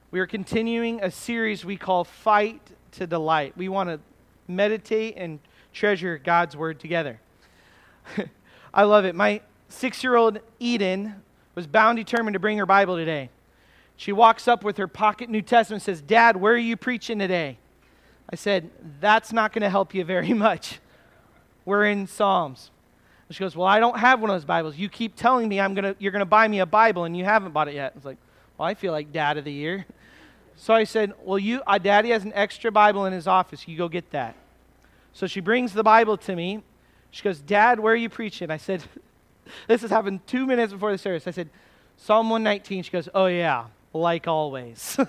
We are continuing a series we call Fight to Delight. We want to meditate and treasure God's Word together. I love it. My 6-year-old Eden was bound determined to bring her Bible today. She walks up with her pocket New Testament and says, "Dad, where are you preaching today?" I said, "That's not going to help you very much. We're in Psalms." And she goes, "Well, I don't have one of those Bibles. You keep telling me you're going to buy me a Bible and you haven't bought it yet." I was like, "Well, I feel like Dad of the Year." So I said, "Well, Daddy has an extra Bible in his office. You go get that." So she brings the Bible to me. She goes, "Dad, where are you preaching?" I said, this has happened 2 minutes before the service. I said, "Psalm 119. She goes, "Oh yeah, like always."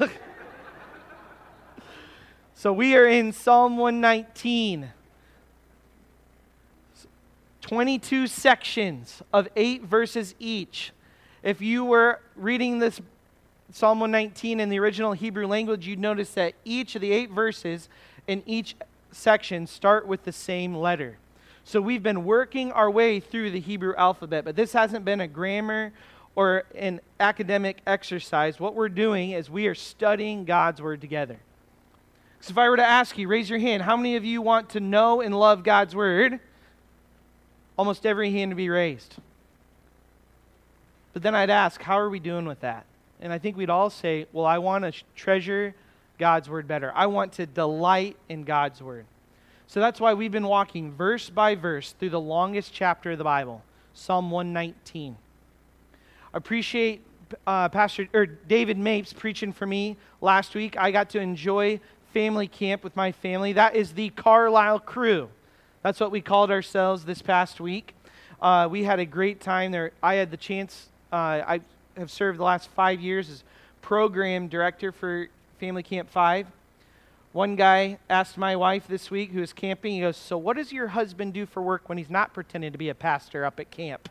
So we are in Psalm 119. 22 sections of 8 verses each. If you were reading this Psalm 119 in the original Hebrew language, you'd notice that each of the 8 verses in each section start with the same letter. So we've been working our way through the Hebrew alphabet, but this hasn't been a grammar or an academic exercise. What we're doing is we are studying God's Word together. So if I were to ask you, raise your hand, how many of you want to know and love God's Word? Almost every hand would be raised. But then I'd ask, how are we doing with that? And I think we'd all say, well, I want to treasure God's Word better. I want to delight in God's Word. So that's why we've been walking verse by verse through the longest chapter of the Bible, Psalm 119. I appreciate David Mapes preaching for me last week. I got to enjoy family camp with my family. That is the Carlisle Crew. That's what we called ourselves this past week. We had a great time there. I had the chance, I have served the last 5 years as program director for Family Camp 5. One guy asked my wife this week who was camping, he goes, "So what does your husband do for work when he's not pretending to be a pastor up at camp?"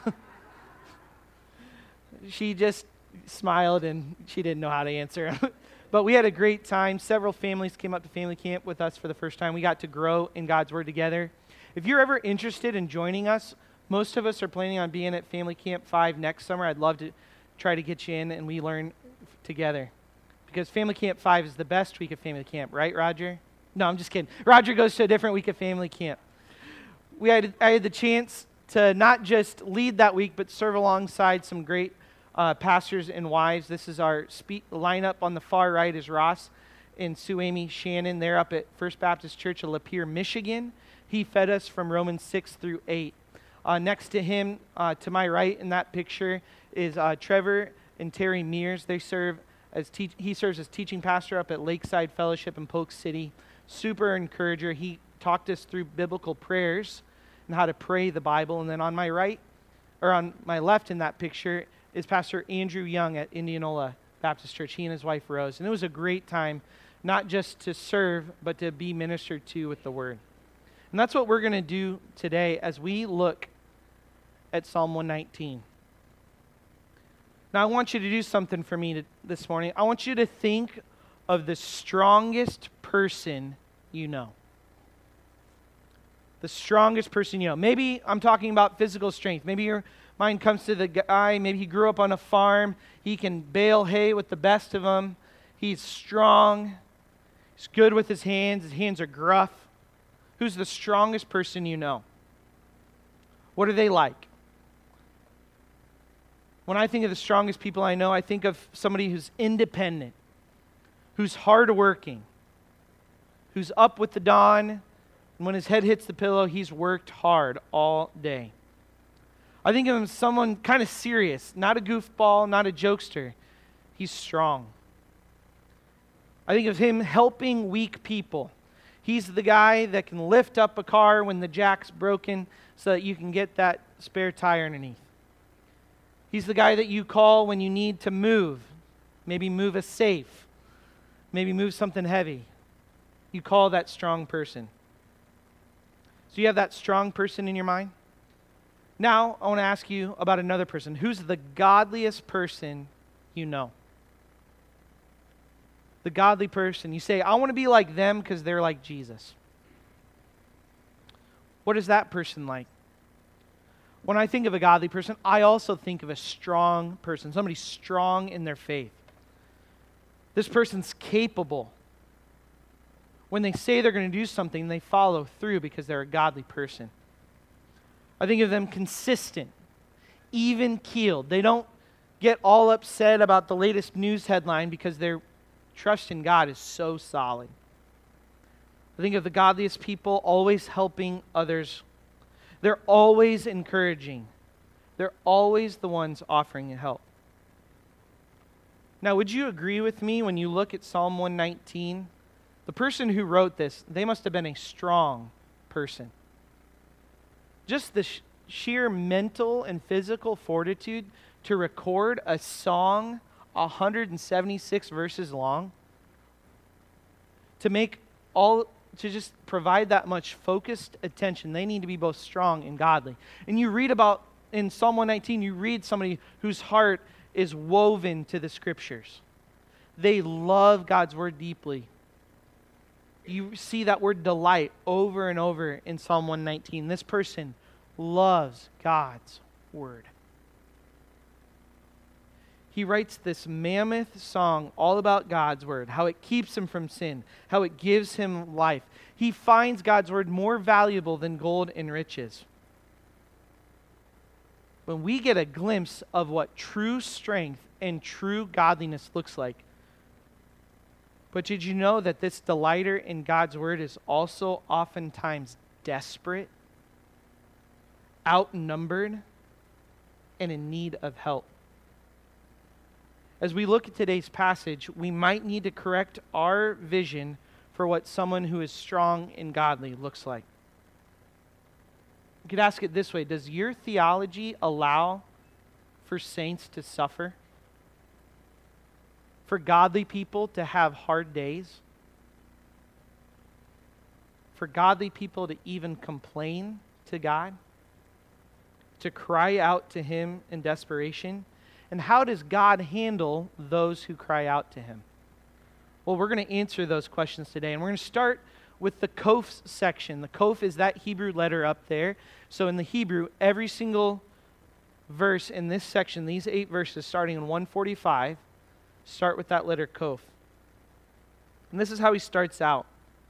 She just smiled and she didn't know how to answer. But we had a great time. Several families came up to family camp with us for the first time. We got to grow in God's Word together. If you're ever interested in joining us, most of us are planning on being at Family Camp 5 next summer. I'd love to try to get you in and we learn together. Because Family Camp 5 is the best week of family camp, right, Roger? No, I'm just kidding. Roger goes to a different week of family camp. I had the chance to not just lead that week, but serve alongside some great pastors and wives. This is our lineup on the far right is Ross and Sue Amy Shannon. They're up at First Baptist Church of Lapeer, Michigan. He fed us from Romans 6 through 8. Next to him, to my right in that picture, is Trevor and Terry Mears. They serve he serves as teaching pastor up at Lakeside Fellowship in Polk City. Super encourager. He talked us through biblical prayers and how to pray the Bible. And then on my right, or on my left in that picture, is Pastor Andrew Young at Indianola Baptist Church. He and his wife Rose. And it was a great time, not just to serve, but to be ministered to with the Word. And that's what we're going to do today as we look at Psalm 119. Now, I want you to do something for me this morning. I want you to think of the strongest person you know. The strongest person you know. Maybe I'm talking about physical strength. Maybe your mind comes to the guy, maybe he grew up on a farm. He can bale hay with the best of them. He's strong. He's good with his hands. His hands are gruff. Who's the strongest person you know? What are they like? When I think of the strongest people I know, I think of somebody who's independent, who's hardworking, who's up with the dawn, and when his head hits the pillow, he's worked hard all day. I think of him as someone kind of serious, not a goofball, not a jokester. He's strong. I think of him helping weak people. He's the guy that can lift up a car when the jack's broken so that you can get that spare tire underneath. He's the guy that you call when you need to move. Maybe move a safe. Maybe move something heavy. You call that strong person. So you have that strong person in your mind? Now, I want to ask you about another person. Who's the godliest person you know? The godly person. You say, I want to be like them because they're like Jesus. What is that person like? When I think of a godly person, I also think of a strong person, somebody strong in their faith. This person's capable. When they say they're going to do something, they follow through because they're a godly person. I think of them consistent, even-keeled. They don't get all upset about the latest news headline because their trust in God is so solid. I think of the godliest people always helping others. They're always encouraging. They're always the ones offering help. Now, would you agree with me when you look at Psalm 119? The person who wrote this, they must have been a strong person. Just the sheer mental and physical fortitude to record a song 176 verses long, to just provide that much focused attention. They need to be both strong and godly. And you read about, in Psalm 119, you read somebody whose heart is woven to the Scriptures. They love God's Word deeply. You see that word delight over and over in Psalm 119. This person loves God's Word. He writes this mammoth song all about God's Word, how it keeps him from sin, how it gives him life. He finds God's Word more valuable than gold and riches. When we get a glimpse of what true strength and true godliness looks like, but did you know that this delighter in God's Word is also oftentimes desperate, outnumbered, and in need of help? As we look at today's passage, we might need to correct our vision for what someone who is strong and godly looks like. You could ask it this way: does your theology allow for saints to suffer? For godly people to have hard days? For godly people to even complain to God? To cry out to Him in desperation? And how does God handle those who cry out to Him? Well, we're going to answer those questions today. And we're going to start with the Kof section. The Kof is that Hebrew letter up there. So in the Hebrew, every single verse in this section, these 8 verses starting in 145, start with that letter Kof. And this is how he starts out.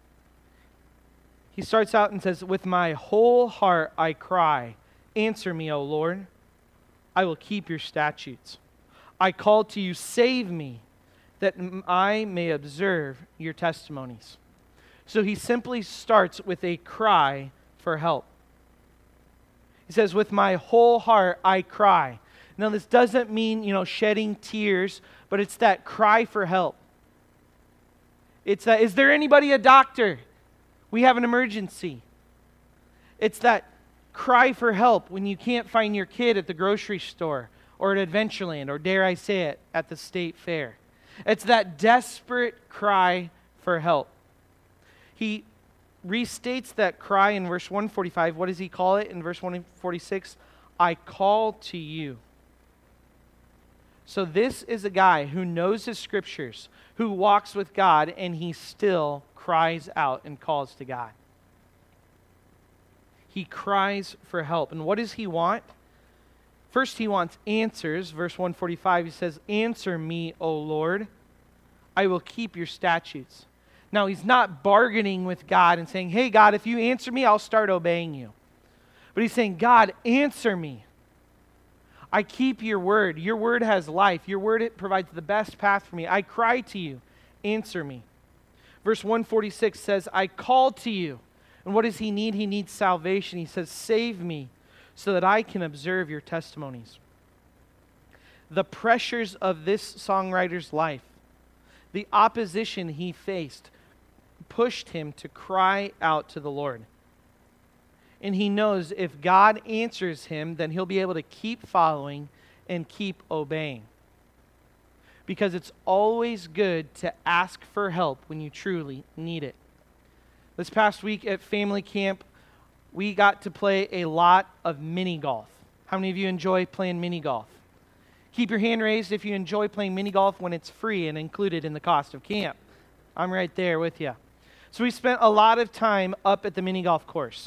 He starts out and says, "With my whole heart I cry, answer me, O Lord. I will keep your statutes. I call to you, save me, that I may observe your testimonies." So he simply starts with a cry for help. He says, "With my whole heart I cry." Now this doesn't mean, shedding tears, but it's that cry for help. It's that, is there anybody a doctor? We have an emergency. It's that cry for help when you can't find your kid at the grocery store or at Adventureland, or dare I say it, at the state fair. It's that desperate cry for help. He restates that cry in verse 145. What does he call it in verse 146? I call to you. So this is a guy who knows his Scriptures, who walks with God, and he still cries out and calls to God. He cries for help. And what does he want? First, he wants answers. Verse 145, he says, "Answer me, O Lord. I will keep your statutes." Now, he's not bargaining with God and saying, "Hey, God, if you answer me, I'll start obeying you." But he's saying, "God, answer me. I keep your word. Your word has life. Your word, it provides the best path for me. I cry to you. Answer me." Verse 146 says, "I call to you." And what does he need? He needs salvation. He says, "Save me so that I can observe your testimonies." The pressures of this songwriter's life, the opposition he faced, pushed him to cry out to the Lord. And he knows if God answers him, then he'll be able to keep following and keep obeying. Because it's always good to ask for help when you truly need it. This past week at family camp, we got to play a lot of mini golf. How many of you enjoy playing mini golf? Keep your hand raised if you enjoy playing mini golf when it's free and included in the cost of camp. I'm right there with you. So we spent a lot of time up at the mini golf course.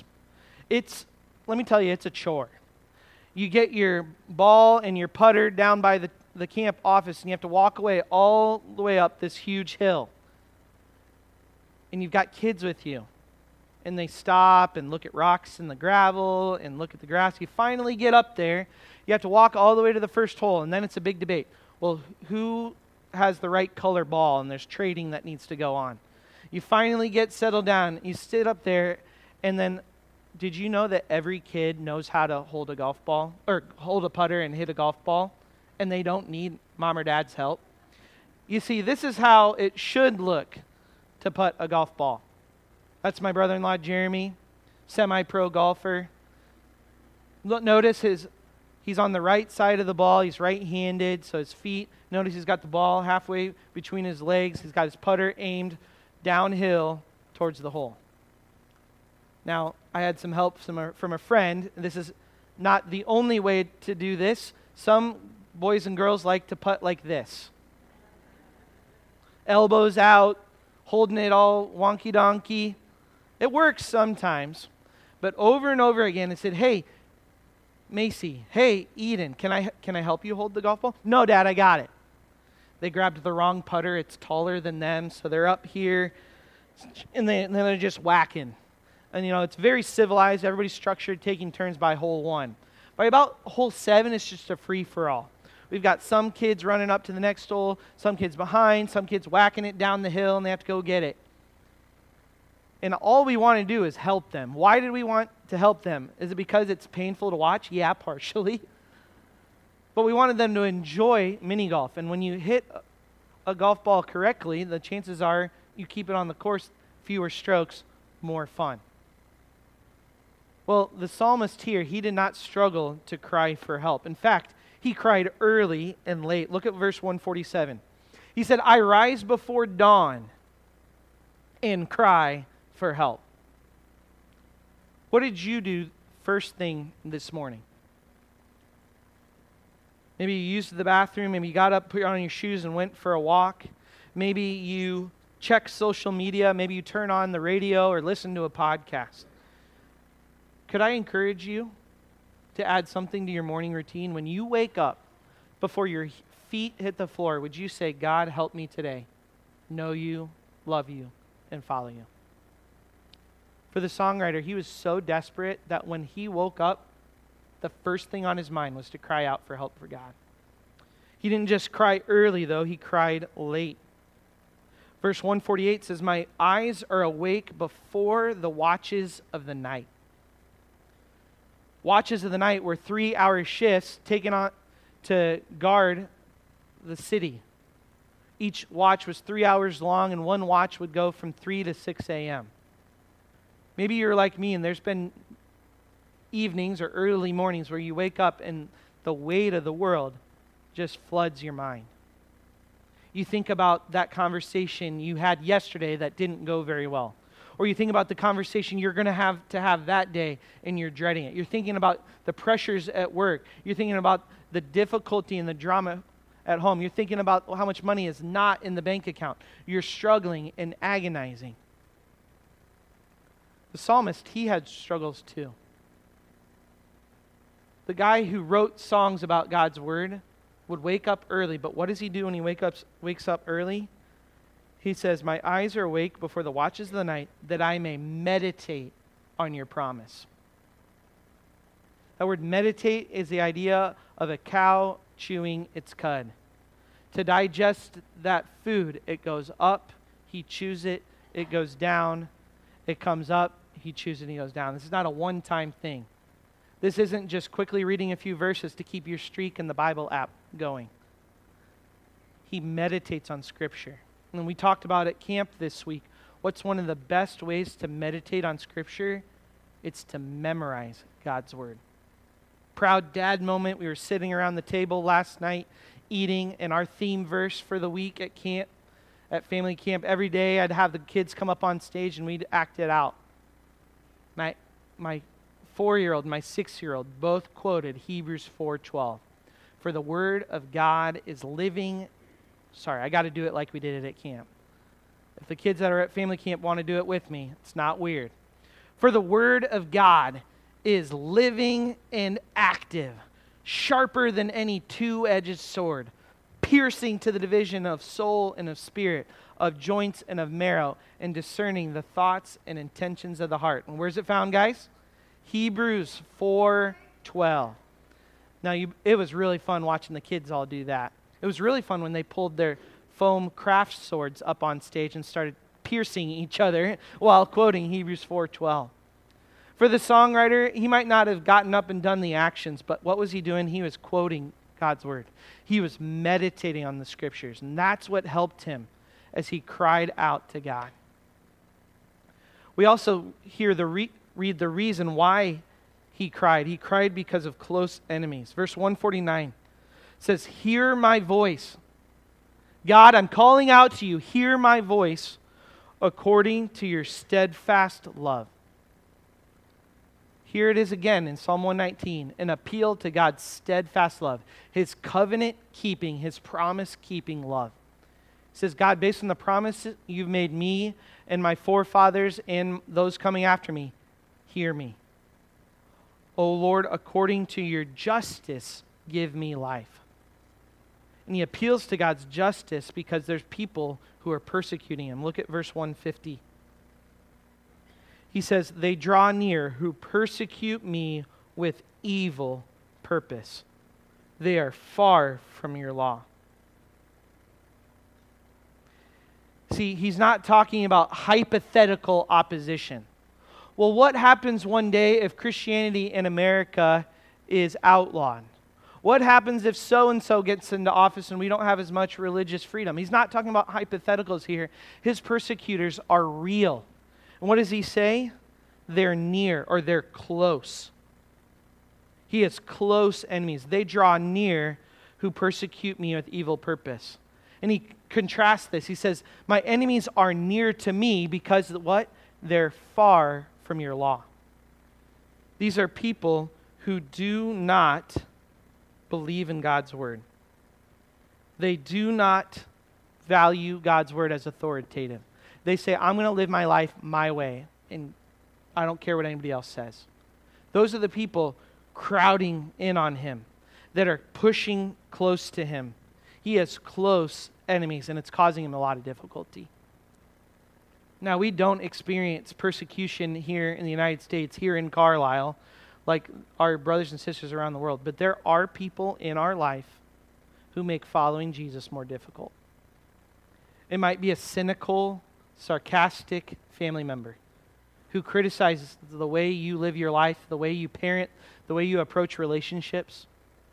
Let me tell you, it's a chore. You get your ball and your putter down by the the camp office, and you have to walk away all the way up this huge hill. And you've got kids with you. And they stop and look at rocks and the gravel and look at the grass. You finally get up there. You have to walk all the way to the first hole, and then it's a big debate. Well, who has the right color ball? And there's trading that needs to go on. You finally get settled down. You sit up there, and then did you know that every kid knows how to hold a golf ball or hold a putter and hit a golf ball, and they don't need mom or dad's help? You see, this is how it should look to putt a golf ball. That's my brother-in-law, Jeremy, semi-pro golfer. Notice he's on the right side of the ball. He's right-handed, so his feet, notice he's got the ball halfway between his legs. He's got his putter aimed downhill towards the hole. Now, I had some help from a friend. This is not the only way to do this. Some boys and girls like to putt like this. Elbows out, holding it all wonky-donkey. It works sometimes, but over and over again it said, "Hey, Macy, hey, Eden, can I help you hold the golf ball?" "No, Dad, I got it." They grabbed the wrong putter. It's taller than them, so they're up here, and then they're just whacking. And, it's very civilized. Everybody's structured, taking turns by hole 1. By about hole 7, it's just a free-for-all. We've got some kids running up to the next hole, some kids behind, some kids whacking it down the hill, and they have to go get it. And all we want to do is help them. Why did we want to help them? Is it because it's painful to watch? Yeah, partially. But we wanted them to enjoy mini golf. And when you hit a golf ball correctly, the chances are you keep it on the course, fewer strokes, more fun. Well, the psalmist here, he did not struggle to cry for help. In fact, he cried early and late. Look at verse 147. He said, "I rise before dawn and cry for help." What did you do first thing this morning? Maybe you used the bathroom, maybe you got up, put on your shoes and went for a walk. Maybe you checked social media, maybe you turn on the radio or listen to a podcast. Could I encourage you to add something to your morning routine? When you wake up, before your feet hit the floor, would you say, "God, help me today, know you, love you, and follow you"? For the songwriter, he was so desperate that when he woke up, the first thing on his mind was to cry out for help for God. He didn't just cry early, though. He cried late. Verse 148 says, "My eyes are awake before the watches of the night." Watches of the night were 3-hour shifts taken on to guard the city. Each watch was 3 hours long, and one watch would go from 3 to 6 a.m. Maybe you're like me, and there's been evenings or early mornings where you wake up and the weight of the world just floods your mind. You think about that conversation you had yesterday that didn't go very well. Or you think about the conversation you're going to have that day and you're dreading it. You're thinking about the pressures at work. You're thinking about the difficulty and the drama at home. You're thinking about how much money is not in the bank account. You're struggling and agonizing. The psalmist, he had struggles too. The guy who wrote songs about God's word would wake up early, but what does he do when he wakes up early? He says, "My eyes are awake before the watches of the night, that I may meditate on your promise." That word meditate is the idea of a cow chewing its cud. To digest that food, it goes up, he chews it, it goes down, it comes up, he chews it, and he goes down. This is not a one-time thing. This isn't just quickly reading a few verses to keep your streak in the Bible app going. He meditates on Scripture. And we talked about at camp this week, what's one of the best ways to meditate on Scripture? It's to memorize God's Word. Proud dad moment. We were sitting around the table last night eating, and our theme verse for the week at camp, at family camp, every day I'd have the kids come up on stage and we'd act it out. My 4-year-old, my 6-year-old both quoted Hebrews 4:12. For the Word of God is living. Sorry, I got to do it like we did it at camp. If the kids that are at family camp want to do it with me, it's not weird. For the Word of God is living and active, sharper than any two-edged sword, piercing to the division of soul and of spirit, of joints and of marrow, and discerning the thoughts and intentions of the heart. And where's it found, guys? Hebrews 4:12. Now, it was really fun watching the kids all do that. It was really fun when they pulled their foam craft swords up on stage and started piercing each other while quoting Hebrews 4:12. For the songwriter, he might not have gotten up and done the actions, but what was he doing? He was quoting God's word. He was meditating on the scriptures, and that's what helped him as he cried out to God. We also read the reason why he cried. He cried because of close enemies. Verse 149 says, "Hear my voice. God, I'm calling out to you. Hear my voice according to your steadfast love." Here it is again in Psalm 119, an appeal to God's steadfast love, his covenant-keeping, his promise-keeping love. It says, God, based on the promise you've made me and my forefathers and those coming after me, hear me. O Lord, according to your justice, give me life. And he appeals to God's justice because there's people who are persecuting him. Look at verse 150. He says, they draw near who persecute me with evil purpose. They are far from your law. See, he's not talking about hypothetical opposition. Well, what happens one day if Christianity in America is outlawed? What happens if so-and-so gets into office and we don't have as much religious freedom? He's not talking about hypotheticals here. His persecutors are real. And what does he say? They're near, or they're close. He has close enemies. They draw near who persecute me with evil purpose. And he contrasts this. He says, my enemies are near to me because what? They're far from your law. These are people who do not believe in God's word. They do not value God's word as authoritative. They say, I'm going to live my life my way, and I don't care what anybody else says. Those are the people crowding in on him, that are pushing close to him. He has close enemies, and it's causing him a lot of difficulty. Now, we don't experience persecution here in the United States, here in Carlisle, like our brothers and sisters around the world. But there are people in our life who make following Jesus more difficult. It might be a cynical, sarcastic family member who criticizes the way you live your life, the way you parent, the way you approach relationships.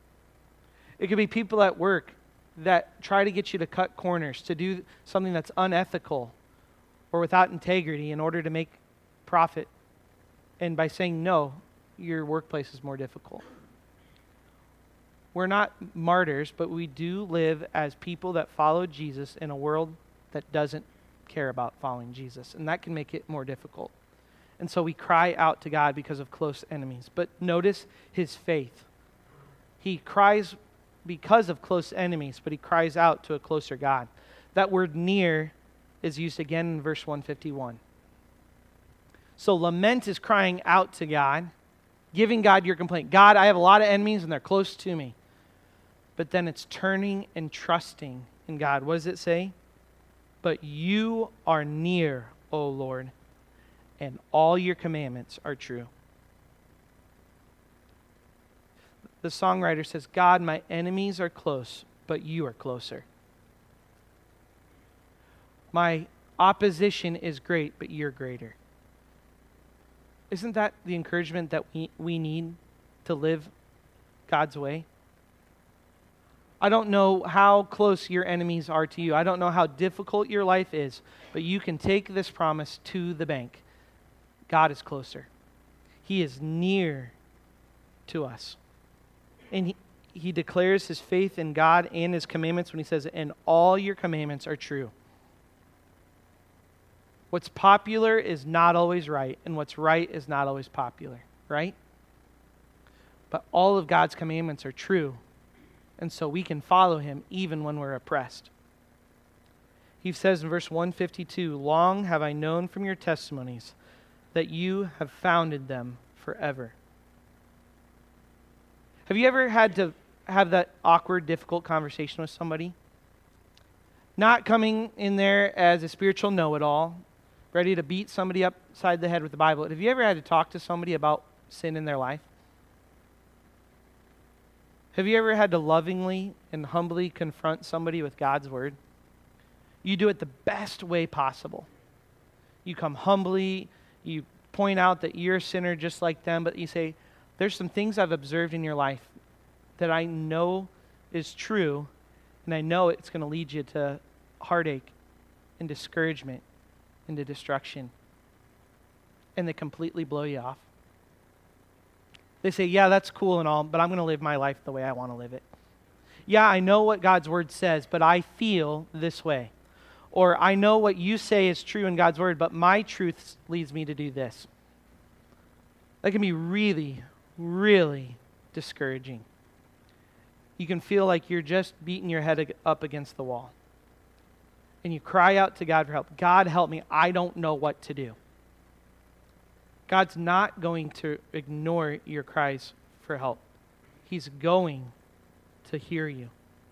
It could be people at work that try to get you to cut corners, to do something that's unethical or without integrity in order to make profit. And by saying no, your workplace is more difficult. We're not martyrs, but we do live as people that follow Jesus in a world that doesn't care about following Jesus. And that can make it more difficult. And so we cry out to God because of close enemies. But notice his faith. He cries because of close enemies, but he cries out to a closer God. That word near is used again in verse 151. So lament is crying out to God, giving God your complaint. God, I have a lot of enemies and they're close to me. But then it's turning and trusting in God. What does it say? But you are near, O Lord, and all your commandments are true. The songwriter says, God, my enemies are close, but you are closer. My opposition is great, but you're greater. Isn't that the encouragement that we need to live God's way? I don't know how close your enemies are to you. I don't know how difficult your life is, but you can take this promise to the bank. God is closer. He is near to us. And he declares his faith in God and his commandments when he says, and all your commandments are true. What's popular is not always right, and what's right is not always popular, right? But all of God's commandments are true, and so we can follow him even when we're oppressed. He says in verse 152, long have I known from your testimonies that you have founded them forever. Have you ever had to have that awkward, difficult conversation with somebody Not coming in there as a spiritual know-it-all, ready to beat somebody upside the head with the Bible. Have you ever had to talk to somebody about sin in their life? Have you ever had to lovingly and humbly confront somebody with God's word? You do it the best way possible. You come humbly, you point out that you're a sinner just like them, but you say, there's some things I've observed in your life that I know is true, and I know it's going to lead you to heartache and discouragement and to destruction. And they completely blow you off. They say, yeah, that's cool and all, but I'm going to live my life the way I want to live it. Yeah, I know what God's word says, but I feel this way. Or I know what you say is true in God's word, but my truth leads me to do this. That can be really, really discouraging. You can feel like you're just beating your head up against the wall. And you cry out to God for help. God, help me. I don't know what to do. God's not going to ignore your cries for help. He's going to hear you.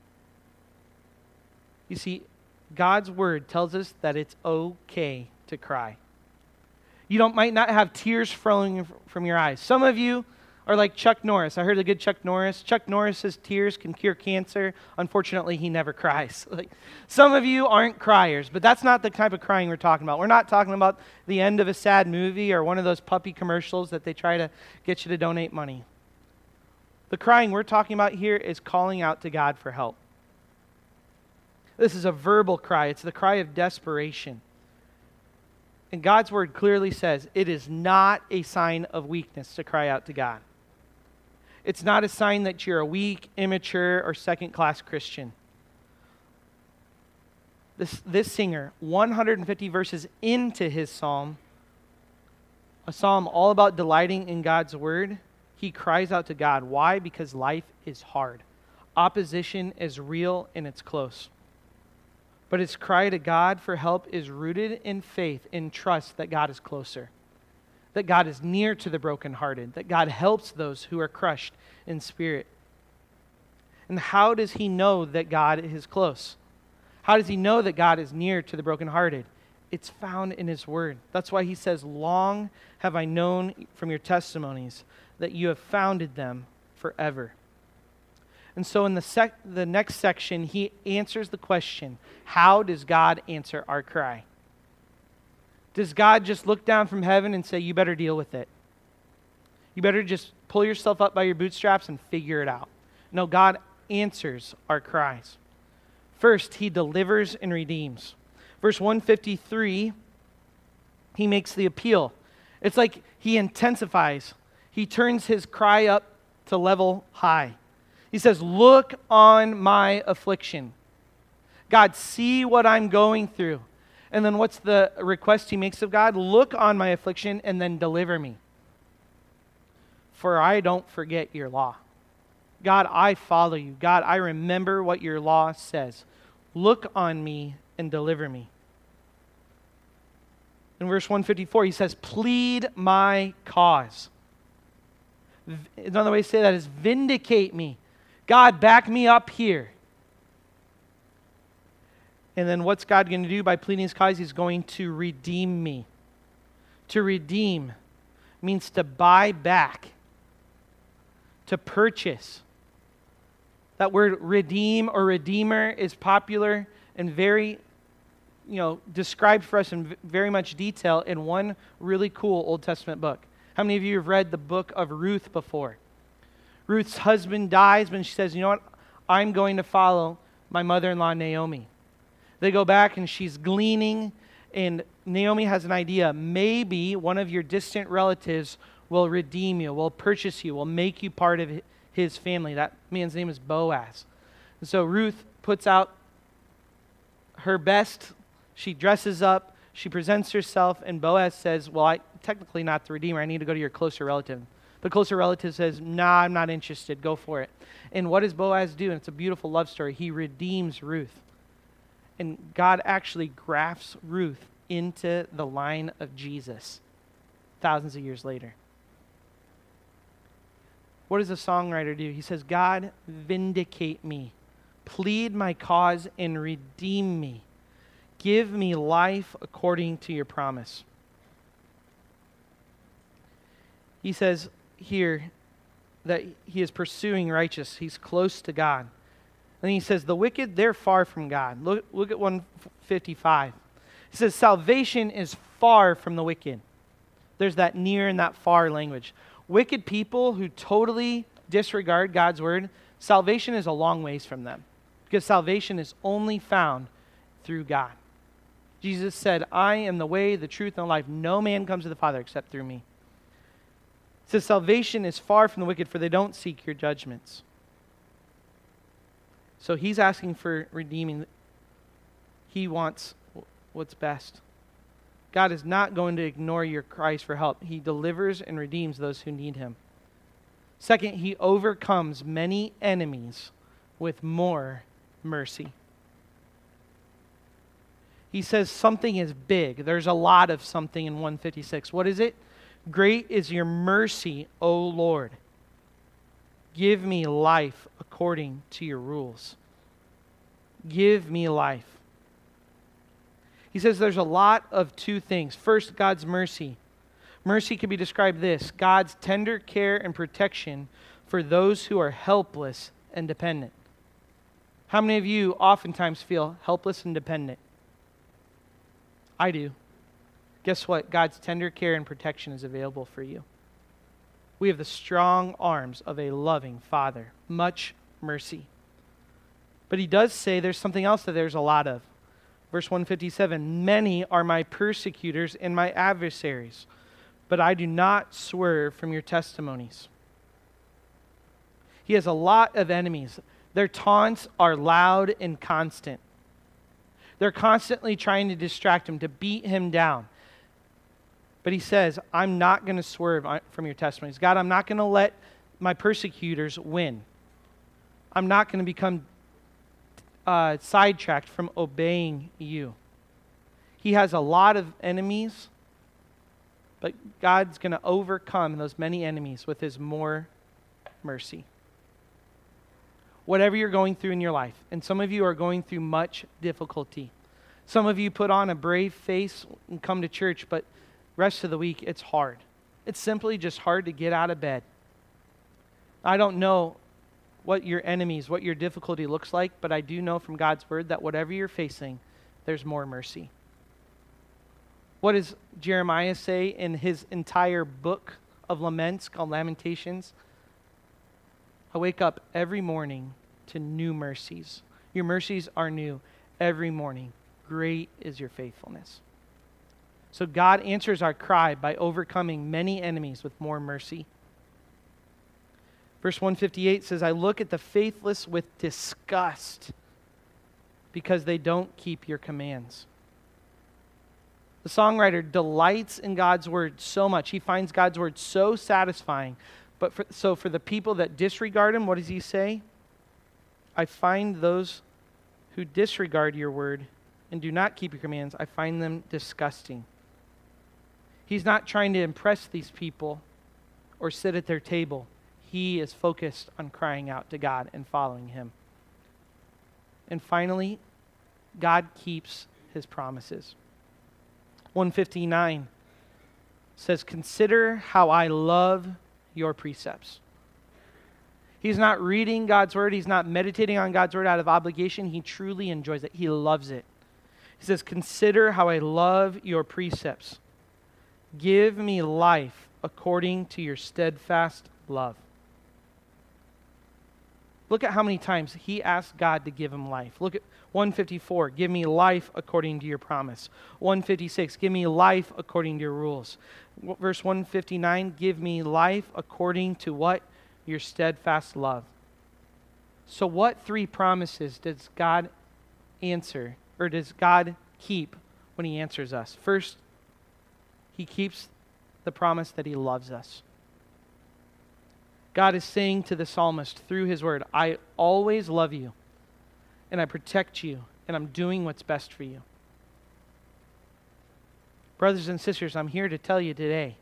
You see, God's word tells us that it's okay to cry. You might not have tears flowing from your eyes. Some of you are like Chuck Norris. I heard a good Chuck Norris. Chuck Norris says tears can cure cancer. Unfortunately, he never cries. Some of you aren't criers, but that's not the type of crying we're talking about. We're not talking about the end of a sad movie or one of those puppy commercials that they try to get you to donate money. The crying we're talking about here is calling out to God for help. This is a verbal cry. It's the cry of desperation. And God's word clearly says it is not a sign of weakness to cry out to God. It's not a sign that you're a weak, immature, or second-class Christian. This singer, 150 verses into his psalm, a psalm all about delighting in God's word, he cries out to God. Why? Because life is hard. Opposition is real and it's close. But his cry to God for help is rooted in faith, in trust that God is closer, that God is near to the brokenhearted, that God helps those who are crushed in spirit. And how does he know that God is close? How does he know that God is near to the brokenhearted? It's found in his word. That's why he says, long have I known from your testimonies that you have founded them forever. And so in the next section, he answers the question, how does God answer our cry? Does God just look down from heaven and say, you better deal with it? You better just pull yourself up by your bootstraps and figure it out. No, God answers our cries. First, he delivers and redeems. Verse 153, he makes the appeal. It's like he intensifies. He turns his cry up to level high. He says, look on my affliction. God, see what I'm going through. And then what's the request he makes of God? Look on my affliction and then deliver me. For I don't forget your law. God, I follow you. God, I remember what your law says. Look on me and deliver me. In verse 154, he says, plead my cause. Another way to say that is vindicate me. God, back me up here. And then what's God going to do by pleading his cause? He's going to redeem me. To redeem means to buy back, to purchase. That word redeem or redeemer is popular and very, described for us in very much detail in one really cool Old Testament book. How many of you have read the book of Ruth before? Ruth's husband dies, but she says, you know what? I'm going to follow my mother-in-law, Naomi. They go back and she's gleaning, and Naomi has an idea. Maybe one of your distant relatives will redeem you, will purchase you, will make you part of his family. That man's name is Boaz. And so Ruth puts out her best. She dresses up. She presents herself, and Boaz says, well, I'm technically not the redeemer. I need to go to your closer relative. The closer relative says, nah, I'm not interested. Go for it. And what does Boaz do? And it's a beautiful love story. He redeems Ruth. And God actually grafts Ruth into the line of Jesus thousands of years later. What does the songwriter do? He says, God, vindicate me. Plead my cause and redeem me. Give me life according to your promise. He says here that he is pursuing righteous. He's close to God. And he says, the wicked, they're far from God. Look at 155. He says, salvation is far from the wicked. There's that near and that far language. Wicked people who totally disregard God's word, salvation is a long ways from them. Because salvation is only found through God. Jesus said, I am the way, the truth, and the life. No man comes to the Father except through me. It says, salvation is far from the wicked, for they don't seek your judgments. So he's asking for redeeming. He wants what's best. God is not going to ignore your cries for help. He delivers and redeems those who need him. Second, he overcomes many enemies with more mercy. He says something is big. There's a lot of something in 156. What is it? Great is your mercy, O Lord. Give me life according to your rules. Give me life. He says there's a lot of two things. First, God's mercy. Mercy can be described this: God's tender care and protection for those who are helpless and dependent. How many of you oftentimes feel helpless and dependent? I do. Guess what? God's tender care and protection is available for you. We have the strong arms of a loving Father. Much mercy. But he does say there's something else that there's a lot of. Verse 157, many are my persecutors and my adversaries, but I do not swerve from your testimonies. He has a lot of enemies. Their taunts are loud and constant. They're constantly trying to distract him, to beat him down. But he says, I'm not going to swerve from your testimonies. God, I'm not going to let my persecutors win. I'm not going to become sidetracked from obeying you. He has a lot of enemies, but God's going to overcome those many enemies with his more mercy. Whatever you're going through in your life, and some of you are going through much difficulty. Some of you put on a brave face and come to church, but rest of the week it's hard. It's simply just hard to get out of bed. I don't know what your enemies, what your difficulty looks like, but I do know from God's word that whatever you're facing, there's more mercy. What does Jeremiah say in his entire book of laments called Lamentations? I wake up every morning to new mercies. Your mercies are new every morning. Great is your faithfulness. So God answers our cry by overcoming many enemies with more mercy. Verse 158 says, I look at the faithless with disgust because they don't keep your commands. The songwriter delights in God's word so much. He finds God's word so satisfying. But for the people that disregard him, what does he say? I find those who disregard your word and do not keep your commands, I find them disgusting. He's not trying to impress these people or sit at their table. He is focused on crying out to God and following him. And finally, God keeps his promises. 159 says, consider how I love your precepts. He's not reading God's word. He's not meditating on God's word out of obligation. He truly enjoys it. He loves it. He says, consider how I love your precepts. Give me life according to your steadfast love. Look at how many times he asked God to give him life. Look at 154, give me life according to your promise. 156, give me life according to your rules. Verse 159, give me life according to what? Your steadfast love. So what three promises does God answer, or does God keep when he answers us? First, he keeps the promise that he loves us. God is saying to the psalmist through his word, I always love you, and I protect you, and I'm doing what's best for you. Brothers and sisters, I'm here to tell you today,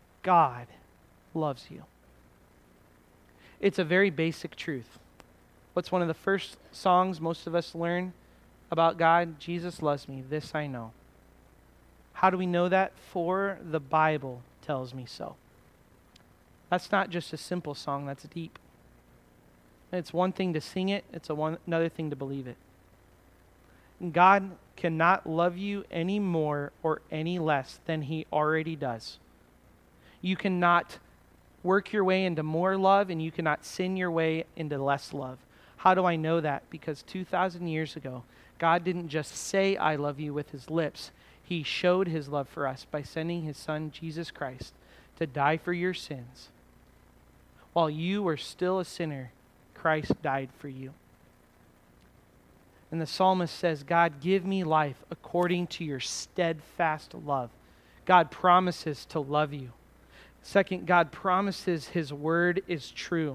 God loves you. It's a very basic truth. What's one of the first songs most of us learn about God? Jesus loves me, this I know. How do we know that? For the Bible tells me so. That's not just a simple song, that's deep. It's one thing to sing it, it's another thing to believe it. God cannot love you any more or any less than he already does. You cannot work your way into more love, and you cannot sin your way into less love. How do I know that? Because 2,000 years ago, God didn't just say, I love you with his lips. He showed his love for us by sending his son, Jesus Christ, to die for your sins. While you were still a sinner, Christ died for you. And the psalmist says, God, give me life according to your steadfast love. God promises to love you. Second, God promises his word is true.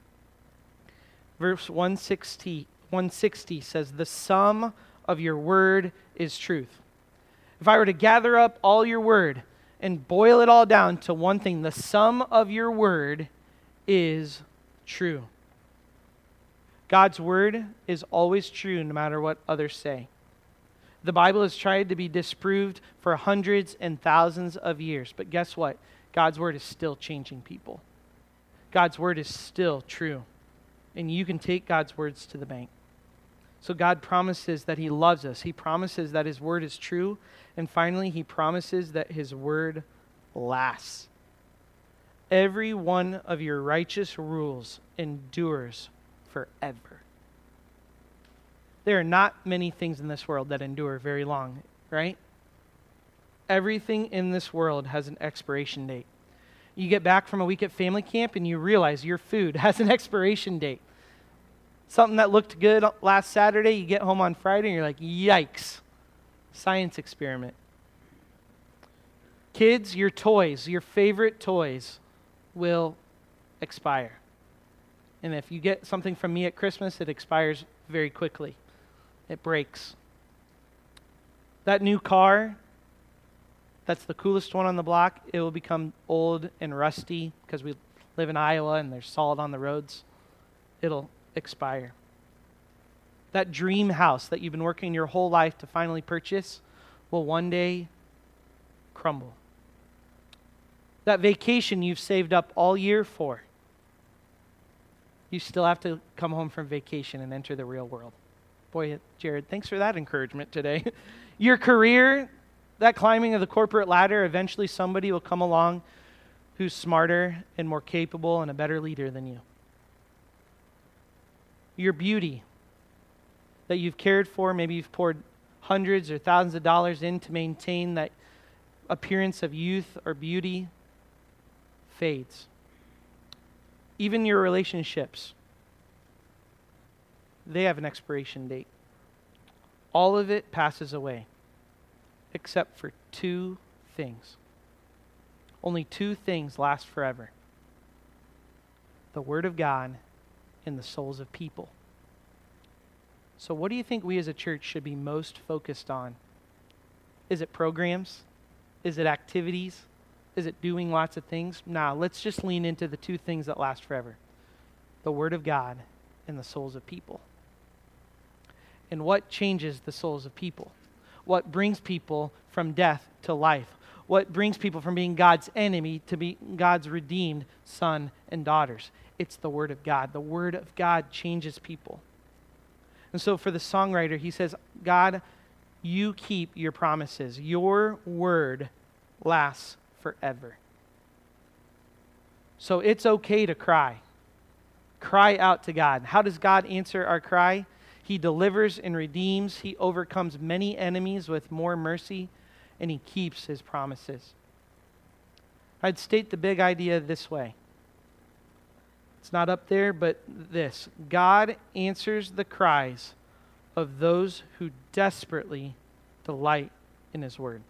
Verse 160 says, the sum of your word is truth. If I were to gather up all your word and boil it all down to one thing, the sum of your word is true. God's word is always true no matter what others say. The Bible has tried to be disproved for hundreds and thousands of years, but guess what? God's word is still changing people. God's word is still true, and you can take God's words to the bank. So God promises that he loves us. He promises that his word is true, and finally, he promises that his word lasts. Every one of your righteous rules endures forever. There are not many things in this world that endure very long, right? Everything in this world has an expiration date. You get back from a week at family camp and you realize your food has an expiration date. Something that looked good last Saturday, you get home on Friday and you're like, yikes. Science experiment. Kids, your toys, your favorite toys will expire. And if you get something from me at Christmas, it expires very quickly. It breaks. That new car, that's the coolest one on the block, it will become old and rusty because we live in Iowa and there's salt on the roads. It'll expire. That dream house that you've been working your whole life to finally purchase will one day crumble. That vacation you've saved up all year for, you still have to come home from vacation and enter the real world. Boy, Jared, thanks for that encouragement today. Your career, that climbing of the corporate ladder, eventually somebody will come along who's smarter and more capable and a better leader than you. Your beauty that you've cared for, maybe you've poured hundreds or thousands of dollars in to maintain that appearance of youth or beauty, fades. Even your relationships, they have an expiration date. All of it passes away, except for two things. Only two things last forever: the Word of God and the souls of people. So what do you think we as a church should be most focused on? Is it programs? Is it activities? Is it doing lots of things? Nah, let's just lean into the two things that last forever: the Word of God and the souls of people. And what changes the souls of people? What brings people from death to life? What brings people from being God's enemy to be God's redeemed son and daughters? It's the Word of God. The Word of God changes people. And so for the songwriter, he says, God, you keep your promises. Your word lasts forever. So it's okay to cry. Cry out to God. How does God answer our cry? He delivers and redeems. He overcomes many enemies with more mercy, and he keeps his promises. I'd state the big idea this way. It's not up there, but this: God answers the cries of those who desperately delight in his word.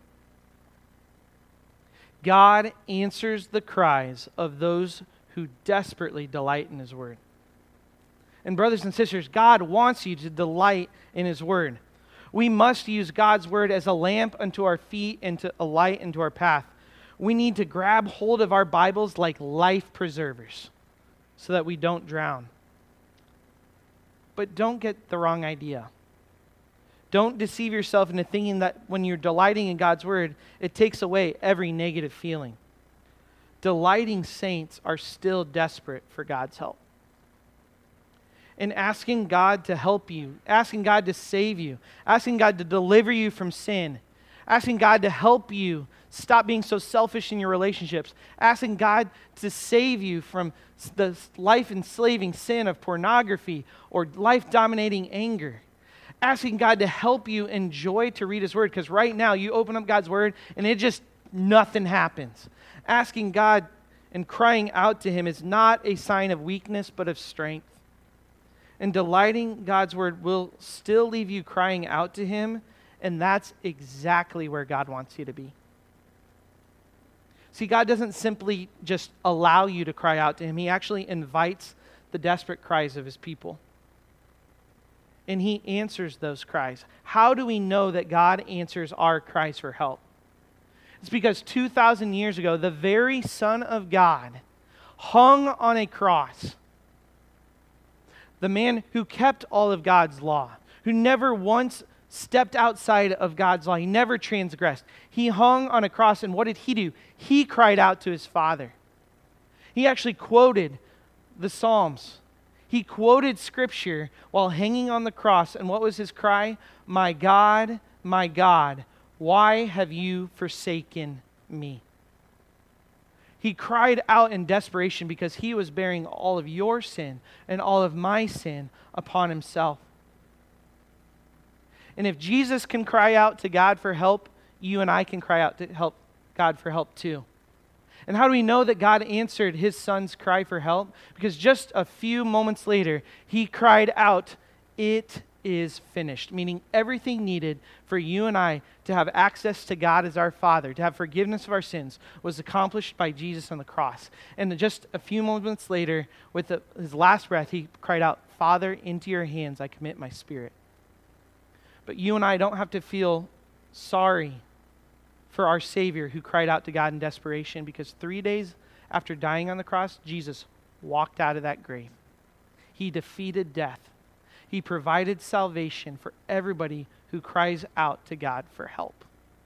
God answers the cries of those who desperately delight in his word. And brothers and sisters, God wants you to delight in his word. We must use God's word as a lamp unto our feet and a light unto our path. We need to grab hold of our Bibles like life preservers so that we don't drown. But don't get the wrong idea. Don't deceive yourself into thinking that when you're delighting in God's word, it takes away every negative feeling. Delighting saints are still desperate for God's help. And asking God to help you, asking God to save you, asking God to deliver you from sin, asking God to help you stop being so selfish in your relationships, asking God to save you from the life-enslaving sin of pornography or life-dominating anger, asking God to help you enjoy to read His Word, because right now you open up God's Word and nothing happens. Asking God and crying out to Him is not a sign of weakness, but of strength. And delighting God's word will still leave you crying out to Him, and that's exactly where God wants you to be. See, God doesn't simply just allow you to cry out to Him. He actually invites the desperate cries of His people. And He answers those cries. How do we know that God answers our cries for help? It's because 2,000 years ago, the very Son of God hung on a cross. The man who kept all of God's law, who never once stepped outside of God's law. He never transgressed. He hung on a cross, and what did He do? He cried out to His Father. He actually quoted the Psalms. He quoted Scripture while hanging on the cross, and what was His cry? My God, why have you forsaken me? He cried out in desperation because He was bearing all of your sin and all of my sin upon Himself. And if Jesus can cry out to God for help, you and I can cry out to God for help too. And how do we know that God answered His Son's cry for help? Because just a few moments later, He cried out, "It is finished," meaning everything needed for you and I to have access to God as our Father, to have forgiveness of our sins, was accomplished by Jesus on the cross. And just a few moments later, with His last breath, He cried out, "Father, into your hands I commit my spirit." But you and I don't have to feel sorry for our Savior who cried out to God in desperation, because 3 days after dying on the cross, Jesus walked out of that grave. He defeated death. He provided salvation for everybody who cries out to God for help.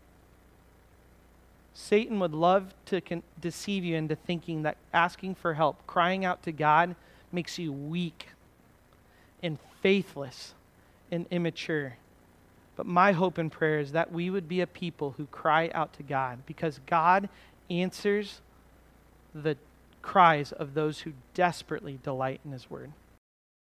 Satan would love to deceive you into thinking that asking for help, crying out to God, makes you weak and faithless and immature. But my hope and prayer is that we would be a people who cry out to God, because God answers the cries of those who desperately delight in His Word.